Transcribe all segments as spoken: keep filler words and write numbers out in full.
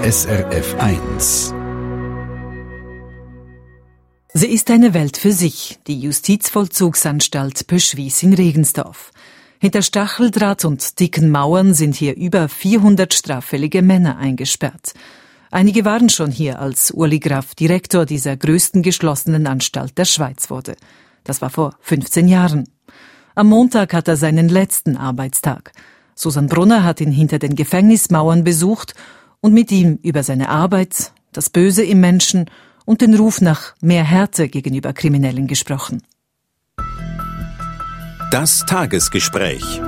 S R F eins. Sie ist eine Welt für sich, die Justizvollzugsanstalt Pöschwies in Regensdorf. Hinter Stacheldraht und dicken Mauern sind hier über vierhundert straffällige Männer eingesperrt. Einige waren schon hier, als Uli Graf Direktor dieser größten geschlossenen Anstalt der Schweiz wurde. Das war vor fünfzehn Jahren. Am Montag hat er seinen letzten Arbeitstag. Susan Brunner hat ihn hinter den Gefängnismauern besucht und mit ihm über seine Arbeit, das Böse im Menschen und den Ruf nach mehr Härte gegenüber Kriminellen gesprochen. Das Tagesgespräch.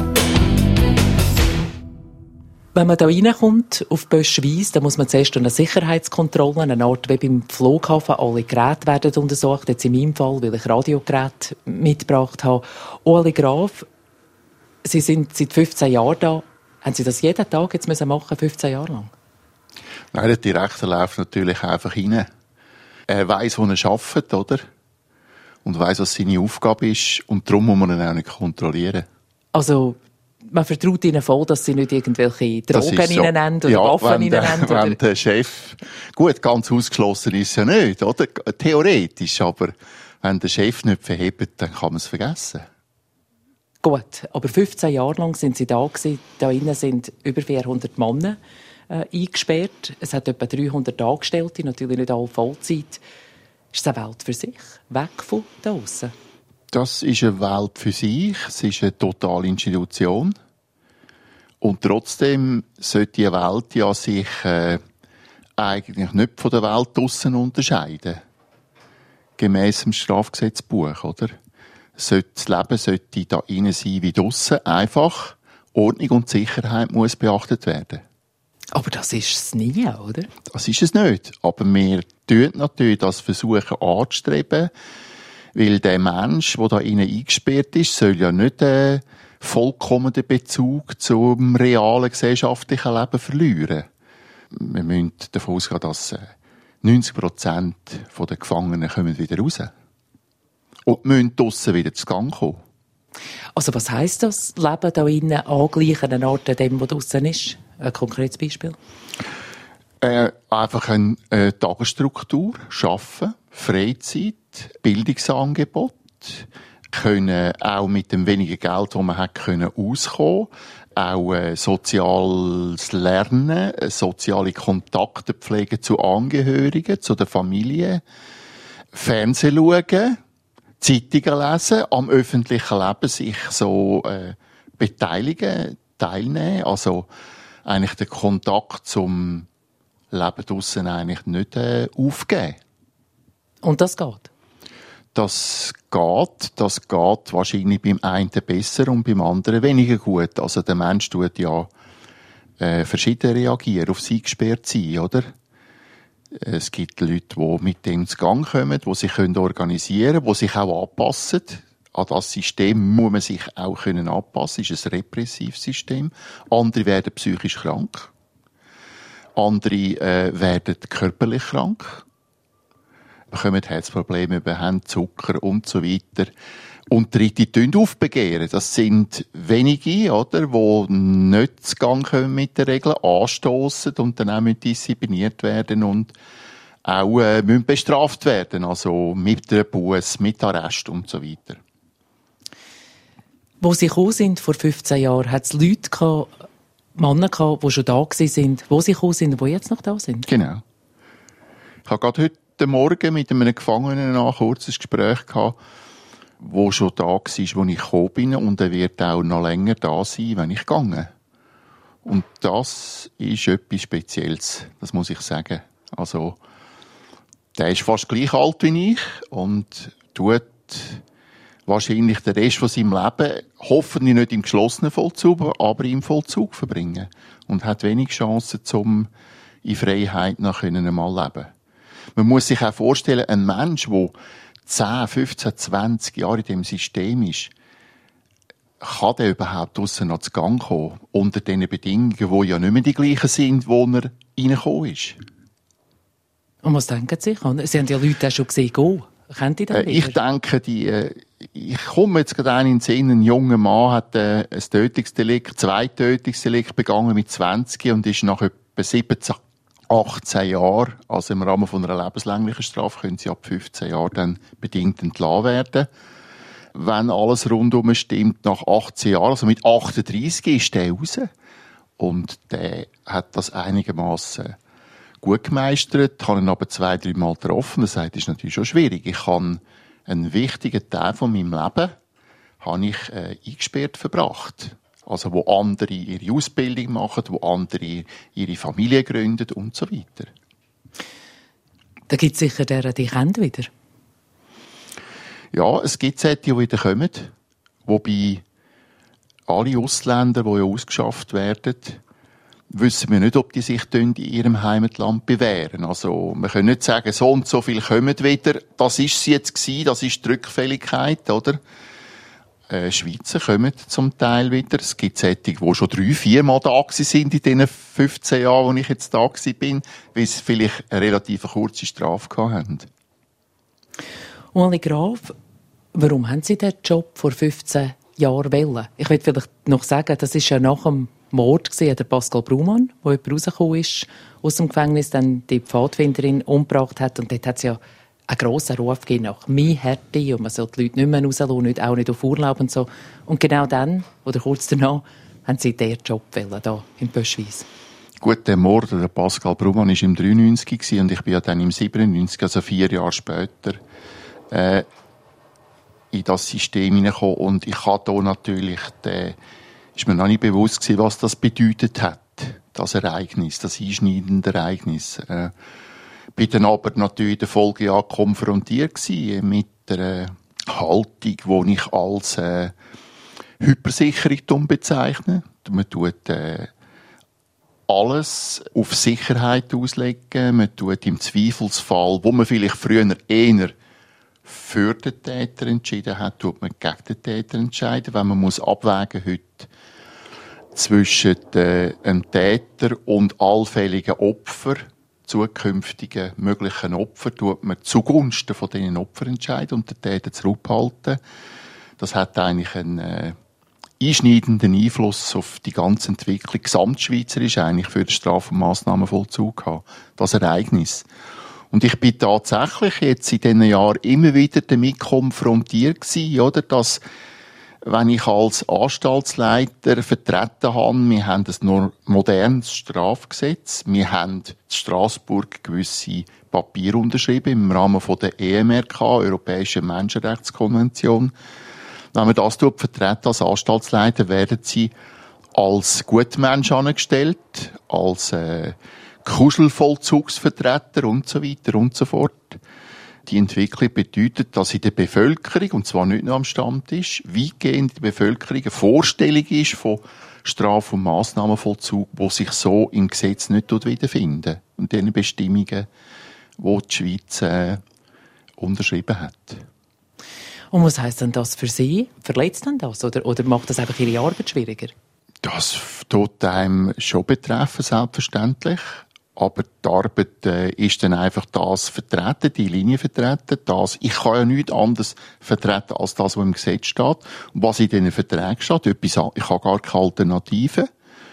Wenn man da reinkommt auf Pöschwies, dann muss man zuerst eine Sicherheitskontrolle, eine Art wie beim Flughafen. Alle Geräte werden untersucht. Jetzt in meinem Fall, weil ich Radiogeräte mitgebracht habe. Uli Graf, Sie sind seit fünfzehn Jahren da. Haben Sie das jeden Tag jetzt machen müssen, fünfzehn Jahre lang? Nein, der Direktor läuft natürlich einfach rein. Er weiss, wo er arbeitet, oder? Und weiss, was seine Aufgabe ist. Und darum muss man ihn auch nicht kontrollieren. Also, man vertraut ihnen voll, dass sie nicht irgendwelche Drogen so. reinnehmen oder ja, Waffen reinnehmen. Oder? Wenn der Chef, gut, ganz ausgeschlossen ist es ja nicht, oder? Theoretisch, aber wenn der Chef nicht verhebt, dann kann man es vergessen. Gut, aber fünfzehn Jahre lang sind sie da gewesen. Da innen sind über vierhundert Männer äh, eingesperrt. Es hat etwa dreihundert Angestellte, natürlich nicht alle Vollzeit. Ist es eine Welt für sich? Weg von da aussen? Das ist eine Welt für sich. Es ist eine totale Institution. Und trotzdem sollte die Welt ja sich äh, eigentlich nicht von der Welt draussen unterscheiden. Gemäss dem Strafgesetzbuch, oder? Das Leben sollte da innen sein wie draussen. Einfach Ordnung und Sicherheit muss beachtet werden. Aber das ist es nie, oder? Das ist es nicht. Aber wir tun natürlich das versuchen anzustreben, weil der Mensch, der da innen eingesperrt ist, soll ja nicht einen vollkommenen Bezug zum realen gesellschaftlichen Leben verlieren. Wir müssen davon ausgehen, dass neunzig Prozent der Gefangenen kommen wieder raus. Und müssen draussen wieder zu Gang kommen. Also was heisst das, Leben da innen angleichen an Ort an dem, was draussen ist? Ein konkretes Beispiel? Äh, einfach eine äh, Tagesstruktur schaffen, Freizeit, Bildungsangebot, können auch mit dem wenigen Geld, das man hat, können auskommen, auch äh, soziales Lernen, äh, soziale Kontakte pflegen zu Angehörigen, zu der Familie, Fernsehen schauen, Zeitungen lesen, am öffentlichen Leben sich so äh, beteiligen, teilnehmen, also eigentlich den Kontakt zum Leben draussen eigentlich nicht äh, aufgeben. Und das geht? Das geht, das geht wahrscheinlich beim einen besser und beim anderen weniger gut. Also der Mensch tut ja äh, verschieden reagieren auf sein gesperrt sein, oder? Es gibt Leute, die mit dem zu Gang kommen, die sich organisieren können, die sich auch anpassen. An das System muss man sich auch anpassen können. Es ist ein repressives System. Andere werden psychisch krank. Andere äh, werden körperlich krank. Bekommen Herzprobleme, über Zucker und so weiter. Und Dritte tun aufbegehren. Das sind wenige, oder, die nicht zu Gang kommen mit der Regel, anstossen und dann auch diszipliniert werden und auch äh, müssen bestraft werden. Also mit der Busse, mit Arrest und so weiter. Wo sie gekommen sind, vor fünfzehn Jahren, hat es Leute gehabt, Männer gehabt, die schon da sind, wo sie gekommen sind, die jetzt noch da sind? Genau. Ich habe gerade heute Morgen mit einem Gefangenen ein kurzes Gespräch gehabt, der schon da war, als ich gekommen bin, und er wird auch noch länger da sein, wenn ich gehe. Und das ist etwas Spezielles, das muss ich sagen. Also, der ist fast gleich alt wie ich und tut wahrscheinlich den Rest von seinem Leben, hoffentlich nicht im geschlossenen Vollzug, aber im Vollzug verbringen. Und hat wenig Chancen, um in Freiheit noch einmal leben. Man muss sich auch vorstellen, ein Mensch, der zehn, fünfzehn, zwanzig Jahre in diesem System ist, kann der überhaupt draussen noch zu Gang kommen, unter diesen Bedingungen, die ja nicht mehr die gleichen sind, wo er reingekommen ist. Und was denken Sie? Sie haben ja Leute auch schon gesehen, gehen. Kennt ihr das äh, Ich denke, die, äh, ich komme jetzt gerade einen in den Sinn, ein junger Mann hat äh, ein Tötungsdelikt, zwei Tötungsdelikte begangen mit zwanzig und ist nach etwa siebzehn, achtzehn Jahren, also im Rahmen von einer lebenslänglichen Strafe, können sie ab fünfzehn Jahren dann bedingt entlassen werden. Wenn alles rundum stimmt, nach achtzehn Jahren, also mit achtunddreissig, ist der raus. Und der hat das einigermaßen gut gemeistert, habe ihn aber zwei, drei Mal getroffen. Das heißt, das ist natürlich schon schwierig. Ich habe einen wichtigen Teil von meinem Leben habe ich, äh, eingesperrt verbracht. Also, wo andere ihre Ausbildung machen, wo andere ihre Familie gründen und so weiter. Da gibt es sicher deren, die kennen wieder. Ja, es gibt solche, die wieder kommen. Wobei alle Ausländer, die ja ausgeschafft werden, wissen wir nicht, ob die sich in ihrem Heimatland bewähren. Also, wir können nicht sagen, so und so viel kommen wieder. Das ist es jetzt gewesen, das ist die Rückfälligkeit, oder? Äh, Schweizer kommen zum Teil wieder. Es gibt solche, die schon drei, vier Mal da sind in diesen fünfzehn Jahren, wo ich jetzt da bin, weil sie vielleicht eine relativ kurze Strafe hatten. Ueli Graf, warum haben Sie den Job vor fünfzehn Jahren wählen? Ich will vielleicht noch sagen, das war ja nach dem Mord gewesen, der Pascal Brumann, der jemand rausgekommen ist aus dem Gefängnis, dann die Pfadfinderin umgebracht hat. Und dort hat es ja einen grossen Ruf gegeben nach «mehr Härte» und man soll die Leute nicht mehr rauslassen, nicht, auch nicht auf Urlaub und so. Und genau dann, oder kurz danach, haben Sie diesen Job wählen, hier in Böschweiss. Gut, der Mord, der Pascal Brumann, war im dreiundneunzig und ich bin ja dann im siebenundneunzig, also vier Jahre später, äh, in das System hineingekommen. Und ich hatte hier natürlich, der, ist mir noch nicht bewusst gewesen, was das bedeutet hat, das Ereignis, das einschneidende Ereignis. Äh, bin dann aber natürlich in der Folgejahr konfrontiert gewesen mit der Haltung, die ich als äh, Hypersicherung bezeichne. Man tut äh, alles auf Sicherheit auslegen. Man tut im Zweifelsfall, wo man vielleicht früher eher für den Täter entschieden hat, tut man gegen den Täter entscheiden. Wenn man muss abwägen heute zwischen äh, einem Täter und allfälligen Opfern, zukünftigen möglichen Opfer, tut man zugunsten von diesen Opfern entscheiden und den Täter zurückhalten. Das hat eigentlich einen äh, einschneidenden Einfluss auf die ganze Entwicklung, gesamtschweizerisch eigentlich für den Straf- und Massnahmenvollzug gehabt. Das Ereignis. Und ich bin tatsächlich jetzt in diesen Jahren immer wieder damit konfrontiert gewesen, oder, dass, wenn ich als Anstaltsleiter vertreten habe, wir haben ein modernes Strafgesetz, wir haben in Straßburg gewisse Papiere unterschrieben im Rahmen von der E M R K, Europäischen Menschenrechtskonvention. Wenn man das vertreten als Anstaltsleiter, werden sie als Gutmensch angestellt, als äh, Kuschelvollzugsvertreter und so weiter und so fort. Die Entwicklung bedeutet, dass in der Bevölkerung, und zwar nicht nur am Stammtisch, weitgehend in der Bevölkerung eine Vorstellung ist von Straf- und Massnahmenvollzug, die sich so im Gesetz nicht wiederfinden. Und diesen Bestimmungen, die die Schweiz äh, unterschrieben hat. Und was heisst denn das für Sie? Verletzt denn das? Oder, oder macht das einfach Ihre Arbeit schwieriger? Das tut einem schon betreffen, selbstverständlich. Aber die Arbeit äh, ist dann einfach das vertreten, die Linie vertreten, das. Ich kann ja nichts anderes vertreten als das, was im Gesetz steht. Und was in diesen Verträgen steht, etwas, ich habe gar keine Alternative.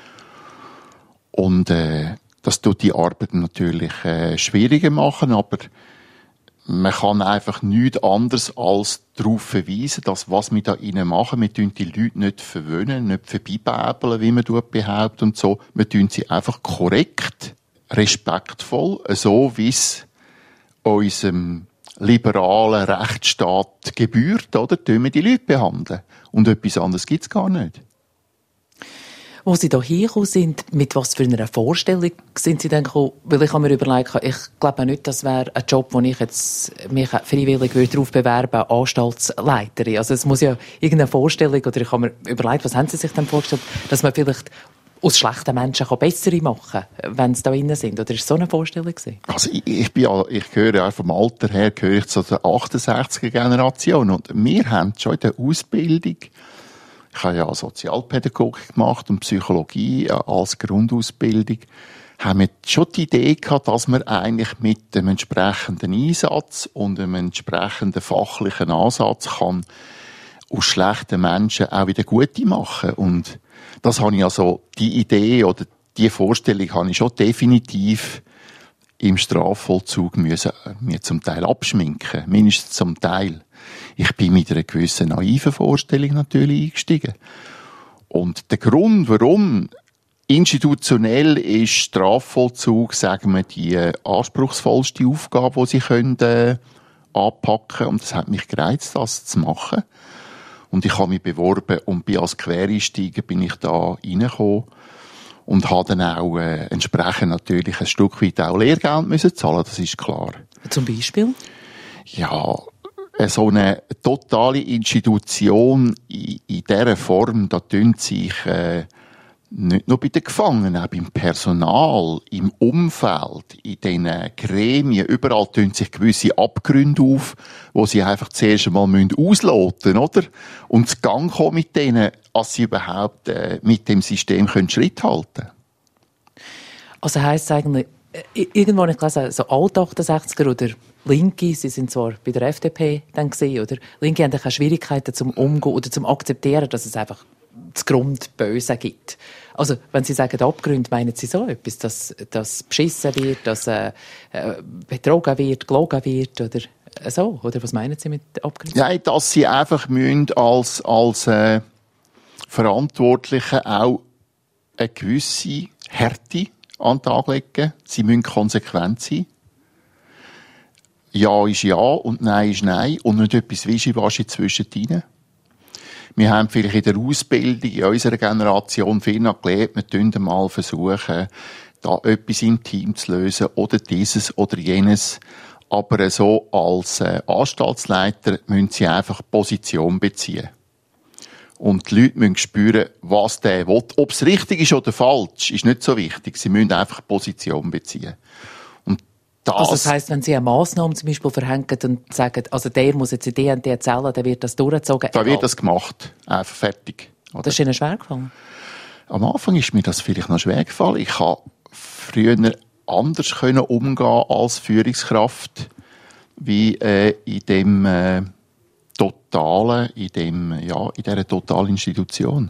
Und äh, das tut die Arbeit natürlich äh, schwieriger machen, aber man kann einfach nichts anderes als darauf verweisen, dass was wir da innen machen, wir tun die Leute nicht verwöhnen, nicht vorbeibäbeln, wie man behauptet und so. Wir tun sie einfach korrekt, respektvoll, so wie es unserem liberalen Rechtsstaat gebührt, oder? Tun wir die Leute behandeln. Und etwas anderes gibt's gar nicht. Wo Sie da hingekommen sind, mit was für einer Vorstellung sind Sie denn gekommen? Weil ich habe mir überlegt, ich glaube nicht, das wäre ein Job, wo ich jetzt mich freiwillig darauf bewerben würde, Anstaltsleiterin. Also es muss ja irgendeine Vorstellung, oder ich habe mir überlegt, was haben Sie sich denn vorgestellt, dass man vielleicht aus schlechten Menschen bessere machen kann, wenn sie da drin sind? Oder ist es so eine Vorstellung gewesen? Also ich, ich, bin ja, ich gehöre ja vom Alter her gehöre ich zu der achtundsechziger Generation und wir haben schon in der Ausbildung, ich habe ja Sozialpädagogik gemacht und Psychologie als Grundausbildung, haben wir schon die Idee gehabt, dass man eigentlich mit dem entsprechenden Einsatz und einem entsprechenden fachlichen Ansatz kann aus schlechten Menschen auch wieder gute machen. Und das habe ich also, die Idee oder diese Vorstellung habe ich schon definitiv im Strafvollzug müssen, mir zum Teil abschminken. Mindestens zum Teil. Ich bin mit einer gewissen naiven Vorstellung natürlich eingestiegen. Und der Grund, warum institutionell ist Strafvollzug, sagen wir, die anspruchsvollste Aufgabe, die sie können, äh, anpacken. Und das hat mich gereizt, das zu machen. Und ich habe mich beworben und bin als Quereinsteiger bin ich da reingekommen. Und habe dann auch äh, entsprechend natürlich ein Stück weit auch Lehrgeld müssen zahlen, das ist klar. Zum Beispiel? Ja, so eine totale Institution in, in dieser Form, da tun sich äh, nicht nur bei den Gefangenen, auch beim Personal, im Umfeld, in diesen Gremien, überall tun sich gewisse Abgründe auf, wo sie einfach zuerst einmal ausloten müssen, oder? Und zu Gang kommen mit denen, als sie überhaupt äh, mit dem System können Schritt halten können. Also heisst es eigentlich, irgendwo habe ich gelesen, so Alt-achtundsechziger oder Linke, sie sind zwar bei der F D P dann gesehen, oder? Linke haben keine Schwierigkeiten zum Umgehen oder zum Akzeptieren, dass es einfach das Grundböse gibt. Also, wenn Sie sagen Abgründe, meinen Sie so etwas, dass, dass beschissen wird, dass äh, betrogen wird, gelogen wird oder so? Oder was meinen Sie mit Abgründen? Nein, dass Sie einfach müssen als, als äh, Verantwortliche auch eine gewisse Härte an den Tag legen. Sie müssen konsequent sein. Ja ist ja und Nein ist Nein und nicht etwas Wischiwaschi zwischendrin. Wir haben vielleicht in der Ausbildung in unserer Generation viel noch gelernt, wir versuchen mal versuchen, da etwas im Team zu lösen oder dieses oder jenes. Aber so als äh, Anstaltsleiter müssen sie einfach Position beziehen. Und die Leute müssen spüren, was der will. Ob es richtig ist oder falsch, ist nicht so wichtig. Sie müssen einfach Position beziehen. Und das, also das heisst, wenn Sie eine Massnahme zum Beispiel verhängen und sagen, also der muss jetzt in die und die Zelle, dann wird das durchgezogen. Da wird das gemacht. Einfach fertig. Oder? Das ist Ihnen schwer gefallen? Am Anfang ist mir das vielleicht noch schwer gefallen. Ich habe früher anders können umgehen als Führungskraft, wie äh, in dem äh, totalen, in dem, ja, in dieser totalen Institution.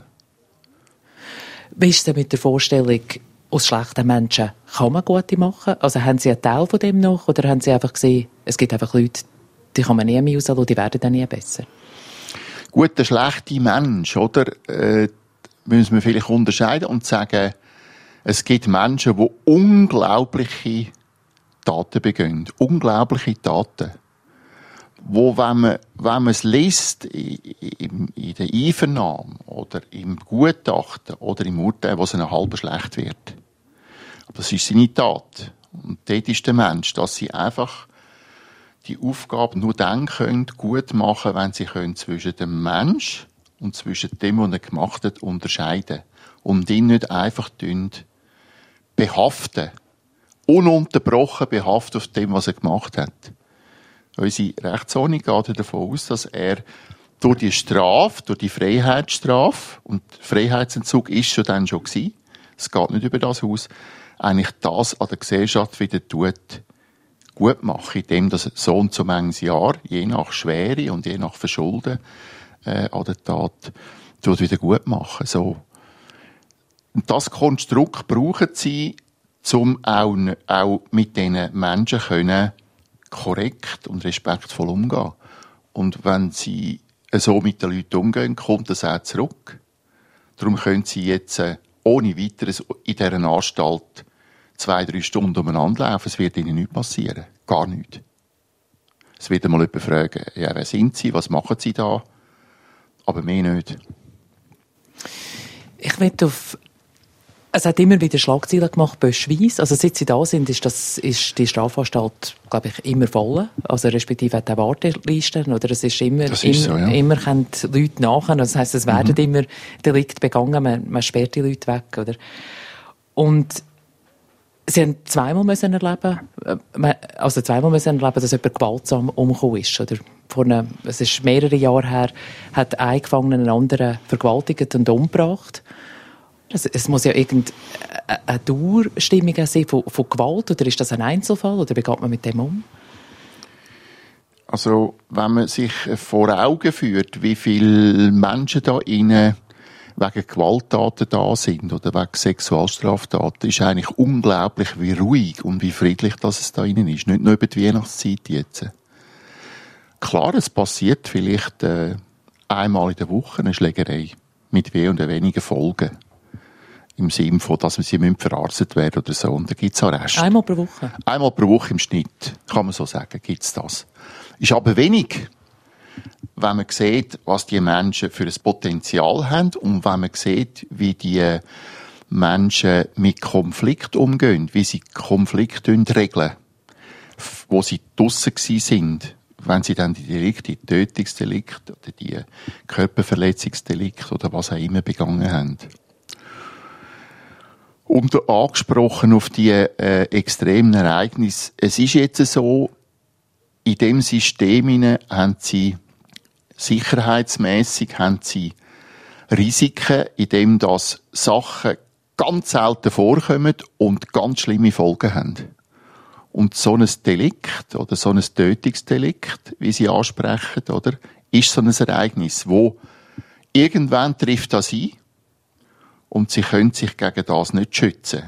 Wie ist es denn mit der Vorstellung, aus schlechten Menschen kann man gute machen? Also haben Sie einen Teil von dem noch? Oder haben Sie einfach gesehen, es gibt einfach Leute, die kann man nie mehr rauslassen, die werden dann nie besser? Gut, der schlechte Mensch, oder? Äh, müssen wir vielleicht unterscheiden und sagen, es gibt Menschen, die unglaubliche Taten begehen. Unglaubliche Taten. Wo, wenn man, wenn man es liest, in, in der Einvernahme oder im Gutachten oder im Urteil, wo es einem halb schlecht wird. Aber das ist seine Tat. Und dort ist der Mensch, dass sie einfach die Aufgabe nur dann können gut machen, wenn sie können zwischen dem Mensch und zwischen dem, was er gemacht hat, unterscheiden. Und ihn nicht einfach behaften. Ununterbrochen behaften auf dem, was er gemacht hat. Unsere Rechtsordnung geht davon aus, dass er durch die Strafe, durch die Freiheitsstrafe, und Freiheitsentzug ist schon dann schon gewesen, es geht nicht über das aus, eigentlich das an der Gesellschaft wieder tut, gut machen, indem das so und so manches Jahr, je nach Schwere und je nach Verschulden, äh, an der Tat, tut wieder gut machen, so. Und das Konstrukt brauchen sie, um auch, auch mit diesen Menschen können, korrekt und respektvoll umgehen. Und wenn sie so mit den Leuten umgehen, kommt das auch zurück. Darum können sie jetzt äh, ohne weiteres in dieser Anstalt zwei, drei Stunden umeinander laufen. Es wird ihnen nichts passieren. Gar nichts. Es wird einmal jemand fragen, ja, wer sind sie, was machen sie da? Aber mehr nicht. Ich möchte auf Es hat immer wieder Schlagzeilen gemacht, Böschweiss. Also seit Sie da sind, ist, das, ist die Strafanstalt, glaube ich, immer voll. Also respektive hat eine Warteliste. Oder es ist immer, das ist immer, so, ja. immer können die Leute nachher. Das heisst, es werden mhm. immer Delikte begangen. Man, man sperrt die Leute weg. Oder? Und Sie haben zweimal müssen erleben, also zweimal müssen erleben, dass jemand gewaltsam umgekommen ist. Oder vor einem, es ist mehrere Jahre her, hat ein Gefangener einen anderen vergewaltigt und umgebracht. Es, es muss ja irgendeine Dauerstimmung sein von, von Gewalt, oder ist das ein Einzelfall, oder wie geht man mit dem um? Also, wenn man sich vor Augen führt, wie viele Menschen da innen wegen Gewalttaten da sind oder wegen Sexualstraftaten, ist eigentlich unglaublich, wie ruhig und wie friedlich das es da innen ist. Nicht nur über die Weihnachtszeit jetzt. Klar, es passiert vielleicht äh, einmal in der Woche eine Schlägerei mit weh und wenigen Folgen. Im Sinne von, dass sie verarztet werden oder so. Und da gibt es Arrest. Einmal pro Woche? Einmal pro Woche im Schnitt, kann man so sagen, gibt es das. Ist aber wenig, wenn man sieht, was die Menschen für ein Potenzial haben und wenn man sieht, wie die Menschen mit Konflikt umgehen, wie sie Konflikte regeln, wo sie draussen sind, wenn sie dann die Delikte, die Tötungsdelikte oder die Körperverletzungsdelikte oder was auch immer begangen haben. Und angesprochen auf die äh, extremen Ereignisse. Es ist jetzt so, in dem System hinein haben sie sicherheitsmässig haben sie Risiken, in dem das Sachen ganz selten vorkommen und ganz schlimme Folgen haben. Und so ein Delikt oder so ein Tötungsdelikt, wie sie ansprechen, oder, ist so ein Ereignis, wo irgendwann trifft das ein. Und sie können sich gegen das nicht schützen.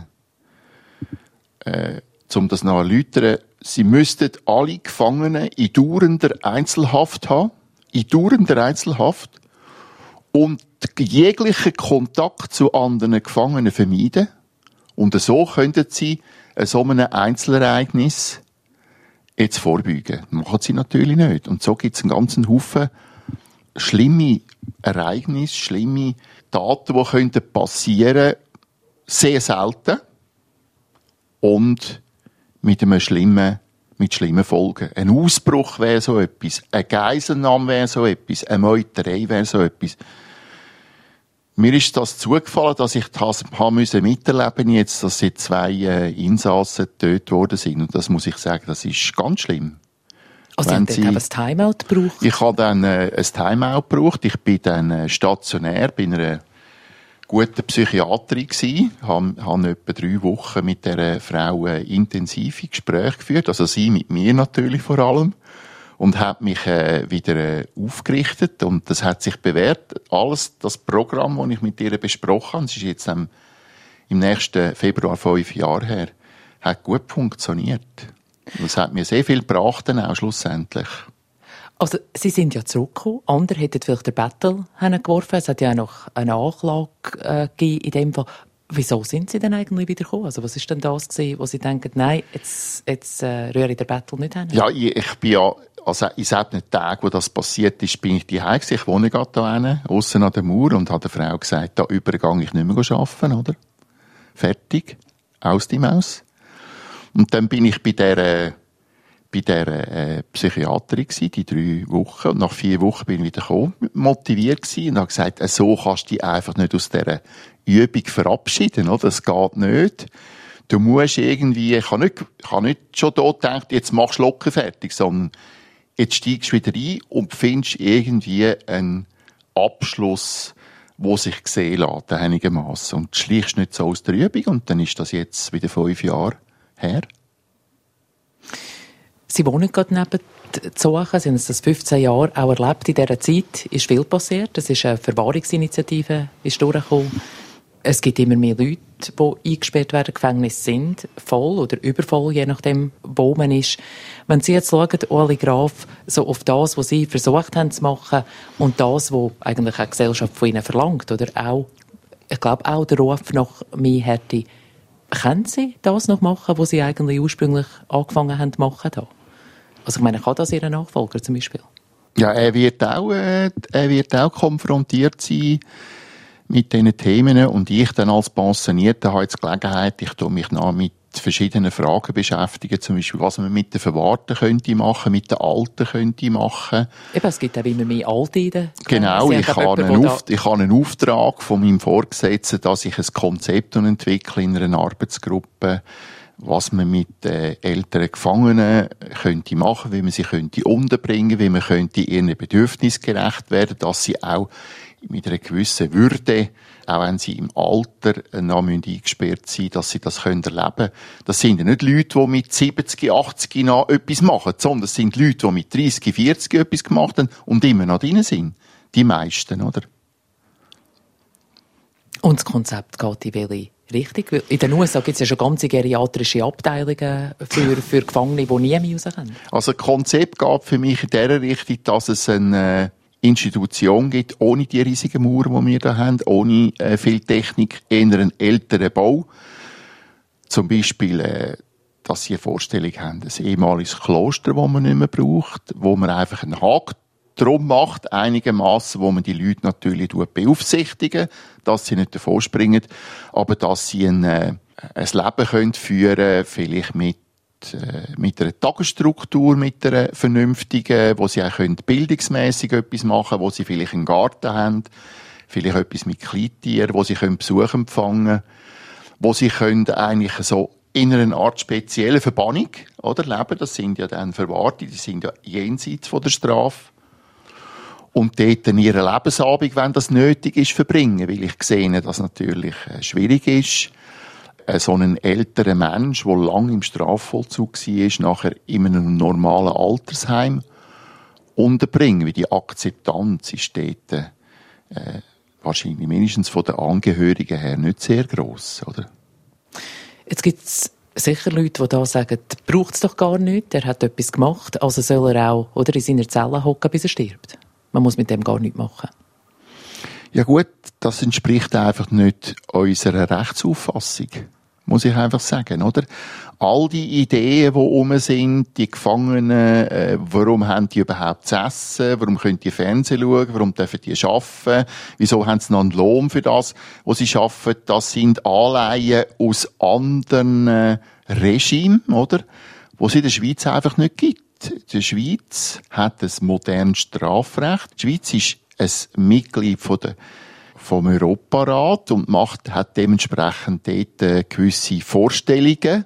Äh, um das noch zu erläutern, sie müssten alle Gefangenen in dauernder Einzelhaft haben, in dauernder Einzelhaft, und jeglichen Kontakt zu anderen Gefangenen vermeiden. Und so könnten sie so einem Einzelereignis jetzt vorbeugen. Das machen sie natürlich nicht. Und so gibt es einen ganzen Haufen schlimme Ereignisse, schlimme Taten, die könnten passieren, sehr selten und mit einem schlimmen, mit schlimmen Folgen. Ein Ausbruch wäre so etwas, eine Geiselnahme wäre so etwas, eine Meuterei wäre so etwas. Mir ist das zugefallen, dass ich das haben müssen miterleben jetzt, dass sie zwei äh, Insassen getötet worden sind. Und das muss ich sagen, das ist ganz schlimm. Also Wenn Sie haben ein Timeout gebraucht? Ich habe dann äh, ein Timeout gebraucht. Ich bin dann äh, stationär bei einer guten Psychiaterin gsi. Habe, habe etwa drei Wochen mit dieser Frau äh, intensive Gespräche geführt. Also sie mit mir natürlich vor allem. Und hat mich äh, wieder äh, aufgerichtet. Und das hat sich bewährt. Alles, das Programm, das ich mit ihr besprochen habe, das ist jetzt ähm, im nächsten Februar fünf Jahre her, hat gut funktioniert. Das hat mir sehr viel gebracht, dann auch schlussendlich. Also, Sie sind ja zurückgekommen. Andere hätten vielleicht den Battle hingeworfen. Es hat ja auch noch eine Anklage äh, gegeben in dem Fall. Wieso sind Sie denn eigentlich wieder gekommen? Also, was ist denn das gewesen, wo Sie denken, nein, jetzt, jetzt äh, rühre ich den Battle nicht hin? Ja, ich, ich bin ja, also in sieben Tagen, wo das passiert ist, bin ich daheim gewesen. Ich wohne gerade da hinten, aussen an der Mauer, und habe der Frau gesagt, da übergang ich nicht mehr arbeiten, oder? Fertig. Aus die Maus. Und dann bin ich bei der, bei der äh, Psychiaterin gsi, die drei Wochen. Und nach vier Wochen bin ich wieder gekommen, motiviert gsi, und habe gesagt, äh, so kannst du dich einfach nicht aus dieser Übung verabschieden, oder? Das geht nicht. Du musst irgendwie, ich habe nicht, ich habe nicht schon da gedacht, jetzt machst du locker fertig, sondern jetzt steigst du wieder ein und findest irgendwie einen Abschluss, wo sich sehen lässt, einigermaßen. Und schleichst nicht so aus der Übung, und dann ist das jetzt wieder fünf Jahre her. Sie wohnen gerade neben Zoachen, Sie haben das fünfzehn Jahre auch erlebt. In dieser Zeit ist viel passiert. Es ist eine Verwahrungsinitiative ist durchgekommen. Es gibt immer mehr Leute, die eingesperrt werden, Gefängnisse sind voll oder übervoll, je nachdem, wo man ist. Wenn Sie jetzt schauen, Ueli Graf, so auf das, was Sie versucht haben zu machen und das, was eigentlich eine Gesellschaft von Ihnen verlangt, oder auch, ich glaube auch der Ruf nach mehr Härte, können Sie das noch machen, was Sie eigentlich ursprünglich angefangen haben zu machen? Da? Also ich meine, kann das Ihr Nachfolger zum Beispiel? Ja, er wird auch, äh, er wird auch konfrontiert sein mit diesen Themen, und ich dann als Pensionierter habe jetzt Gelegenheit, ich tue mich noch mit verschiedenen Fragen beschäftigen, zum Beispiel, was man mit den Verwahrten könnte machen, mit den Alten könnte machen. Eben, es gibt auch immer mehr Alte in den Genau, ich habe, einen Auf, ich habe einen Auftrag von meinem Vorgesetzten, dass ich ein Konzept entwickle in einer Arbeitsgruppe, was man mit äh, älteren Gefangenen könnte machen, wie man sie könnte unterbringen, wie man könnte ihren Bedürfnissen gerecht werden, dass sie auch mit einer gewissen Würde, auch wenn sie im Alter noch eingesperrt sein müssen, dass sie das erleben können. Das sind ja nicht Leute, die mit siebzig, achtzig noch etwas machen, sondern das sind Leute, die mit dreißig, vierzig etwas gemacht haben und immer noch drin sind. Die meisten, oder? Und das Konzept geht in welche Richtung? In den U S A gibt es ja schon ganze geriatrische Abteilungen für, für Gefangene, die nie mehr rauskommen. Also das Konzept geht für mich in der Richtung, dass es eine Institution gibt, ohne die riesigen Mauern, die wir hier haben, ohne äh, viel Technik, eher einen älteren Bau. Zum Beispiel, äh, dass sie eine Vorstellung haben, ein ehemaliges Kloster, das man nicht mehr braucht, wo man einfach einen Haken drum macht, einigermaßen, wo man die Leute natürlich beaufsichtigen, dass sie nicht davor springen, aber dass sie ein, äh, ein Leben können führen, vielleicht mit mit einer Tagesstruktur, mit einer vernünftigen, wo sie auch bildungsmässig etwas machen können, wo sie vielleicht einen Garten haben, vielleicht etwas mit Kleintieren, wo sie Besuch empfangen können, wo sie können eigentlich so in einer Art speziellen Verbannung, oder, leben. Das sind ja dann Verwahrte, die sind ja jenseits von der Strafe. Und dort in ihren Lebensabend, wenn das nötig ist, verbringen, weil ich sehe, dass das natürlich schwierig ist, so einen älteren Mensch, der lange im Strafvollzug war, nachher in einem normalen Altersheim unterbringen. Weil die Akzeptanz ist dort äh, wahrscheinlich mindestens von den Angehörigen her nicht sehr gross, oder? Jetzt gibt es sicher Leute, die da sagen, braucht es doch gar nicht, der hat etwas gemacht, also soll er auch oder in seiner Zelle hocken, bis er stirbt. Man muss mit dem gar nichts machen. Ja gut, das entspricht einfach nicht unserer Rechtsauffassung. Muss ich einfach sagen, oder? All die Ideen, die rum sind, die Gefangenen, äh, warum haben die überhaupt zu essen, warum können die Fernsehen schauen, warum dürfen die arbeiten, wieso haben sie noch einen Lohn für das, was sie arbeiten, das sind Anleihen aus anderen äh, Regimen, oder? Wo es in der Schweiz einfach nicht gibt. Die Schweiz hat ein modernes Strafrecht. Die Schweiz ist ein Mitglied von der vom Europarat und macht, hat dementsprechend dort äh, gewisse Vorstellungen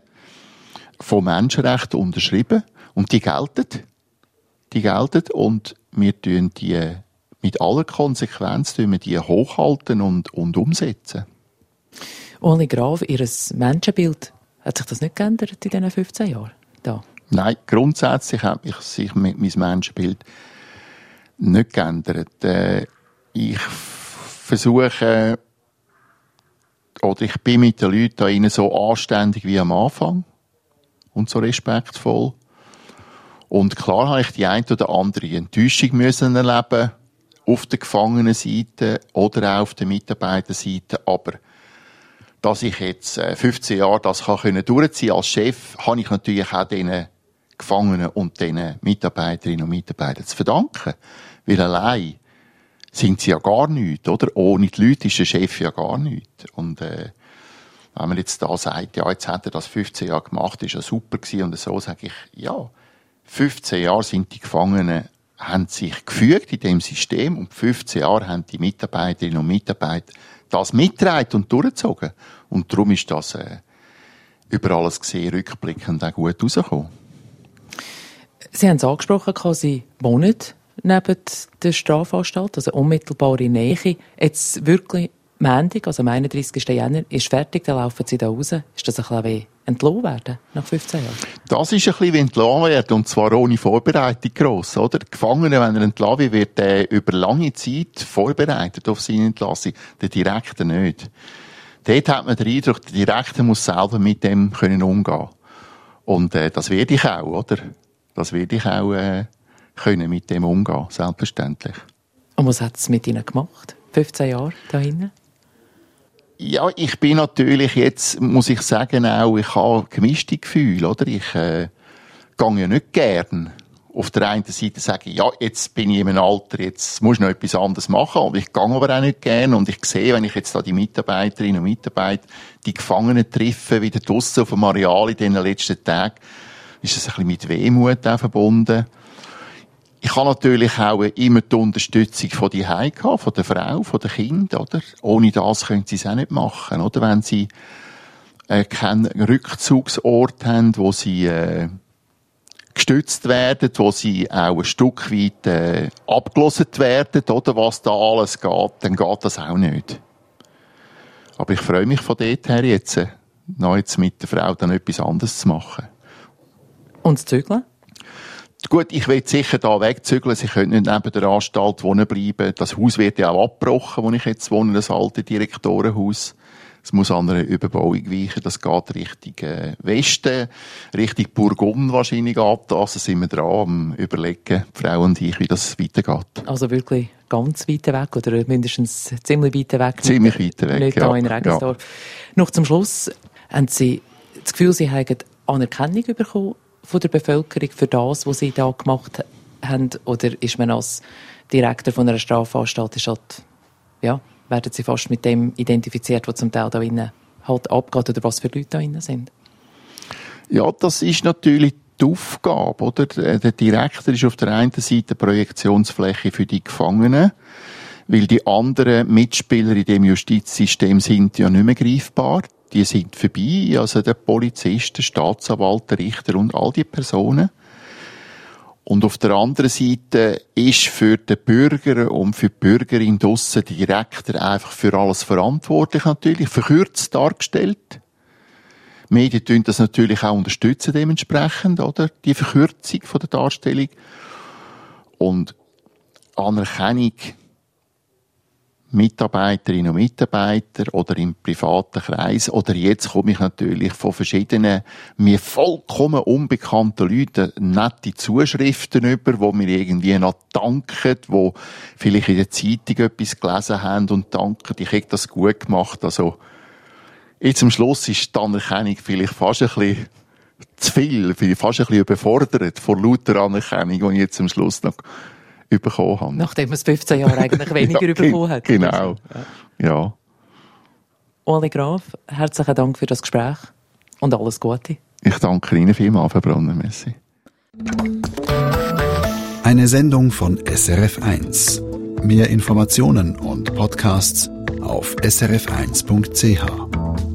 von Menschenrechten unterschrieben. Und die gelten. Die gelten. Und wir tun die mit aller Konsequenz tun wir die hochhalten und, und umsetzen. Ueli Graf, Ihr Menschenbild, hat sich das nicht geändert in diesen fünfzehn Jahren? Da. Nein, grundsätzlich hat mich sich mein Menschenbild nicht geändert. Äh, ich versuche, oder ich bin mit den Leuten da innen so anständig wie am Anfang und so respektvoll. Und klar habe ich die eine oder andere Enttäuschung müssen erleben, auf der Gefangenenseite oder auch auf der Mitarbeiterseite. Aber dass ich jetzt fünfzehn Jahre das kann durchziehen als Chef, habe ich natürlich auch den Gefangenen und den Mitarbeiterinnen und Mitarbeitern zu verdanken. Weil allein sind sie ja gar nichts, oder? Ohne die Leute ist der Chef ja gar nichts. Und, äh, wenn man jetzt da sagt, ja, jetzt hat er das fünfzehn Jahre gemacht, ist ja super gewesen, und so sage ich, ja, fünfzehn Jahre sind die Gefangenen, haben sich gefügt in dem System, und fünfzehn Jahre haben die Mitarbeiterinnen und Mitarbeiter das mitgetragen und durchgezogen. Und darum ist das, äh, über alles gesehen, rückblickend auch gut rausgekommen. Sie haben es angesprochen, Sie wohnen neben der Strafanstalt, also unmittelbare Nähe. Jetzt wirklich Montag, also am einunddreißigsten Jänner, ist fertig, dann laufen Sie da raus. Ist das ein bisschen wie entlassen werden nach fünfzehn Jahren? Das ist ein bisschen wie entlassen werden, und zwar ohne Vorbereitung gross, oder? Der Gefangene, wenn er entlassen wird, der über lange Zeit vorbereitet auf seine Entlassung. Der Direkte nicht. Dort hat man den Eindruck, der Direkte muss selber mit dem können umgehen. Und äh, das werde ich auch, oder? Das werde ich auch äh, können mit dem umgehen, selbstverständlich. Und was hat es mit Ihnen gemacht? fünfzehn Jahre da hinten? Ja, ich bin natürlich jetzt, muss ich sagen, auch, ich habe gemischte Gefühle, oder? Ich äh, gehe ja nicht gern. Auf der einen Seite sage ich, ja, jetzt bin ich in einem Alter, jetzt muss ich noch etwas anderes machen, aber ich gehe aber auch nicht gern, und ich sehe, wenn ich jetzt da die Mitarbeiterinnen und Mitarbeiter, die Gefangenen treffe, wieder draussen auf dem Areal in den letzten Tagen, ist das ein bisschen mit Wehmut auch verbunden. Ich habe natürlich auch immer die Unterstützung von die Heime, von der Frau, von den Kindern, oder? Ohne das können sie es auch nicht machen, oder? Wenn sie äh, keinen Rückzugsort haben, wo sie äh, gestützt werden, wo sie auch ein Stück weit äh, abgelöst werden, oder? Was da alles geht, dann geht das auch nicht. Aber ich freue mich von dort her jetzt, äh, noch jetzt mit der Frau dann etwas anderes zu machen. Und das Zügeln? Gut, ich will sicher da wegzügeln. Sie können nicht neben der Anstalt wohnen bleiben. Das Haus wird ja auch abgebrochen, wo ich jetzt wohne, das alte Direktorenhaus. Es muss an einer Überbauung weichen. Das geht Richtung äh, Westen, Richtung Burgund wahrscheinlich geht das. Also sind wir dran am Überlegen, die Frau und ich, wie das weitergeht. Also wirklich ganz weit weg oder mindestens ziemlich weit weg? Ziemlich weit weg, nicht ja. Hier in Regensdorf. Ja. Noch zum Schluss, haben Sie das Gefühl, Sie haben Anerkennung bekommen von der Bevölkerung für das, was Sie da gemacht haben? Oder ist man als Direktor von einer Strafanstalt, ist halt, ja, werden Sie fast mit dem identifiziert, was zum Teil da innen halt abgeht oder was für Leute da innen sind? Ja, das ist natürlich die Aufgabe, oder? Der Direktor ist auf der einen Seite Projektionsfläche für die Gefangenen, weil die anderen Mitspieler in dem Justizsystem sind ja nicht mehr greifbar. Die sind vorbei, also der Polizist, der Staatsanwalt, der Richter und all die Personen. Und auf der anderen Seite ist für den Bürger und für die Bürgerin draussen der Direktor einfach für alles verantwortlich, natürlich, verkürzt dargestellt. Die Medien tun das natürlich auch unterstützen dementsprechend, oder? Die Verkürzung von der Darstellung. Und Anerkennung Mitarbeiterinnen und Mitarbeiter oder im privaten Kreis. Oder jetzt komme ich natürlich von verschiedenen, mir vollkommen unbekannten Leuten nette Zuschriften über, wo mir irgendwie noch danken, wo vielleicht in der Zeitung etwas gelesen haben und danken, ich hätte das gut gemacht. Also, jetzt am Schluss ist die Anerkennung vielleicht fast ein bisschen zu viel, fast ein bisschen überfordert von lauter Anerkennung, die ich jetzt am Schluss noch bekommen habe. Nachdem man es fünfzehn Jahre eigentlich weniger ja, bekommen hat. Genau, ja. ja. Ueli Graf, herzlichen Dank für das Gespräch und alles Gute. Ich danke Ihnen vielmals, Frau Brunner. Merci. Eine Sendung von S R F eins. Mehr Informationen und Podcasts auf s r f eins punkt c h.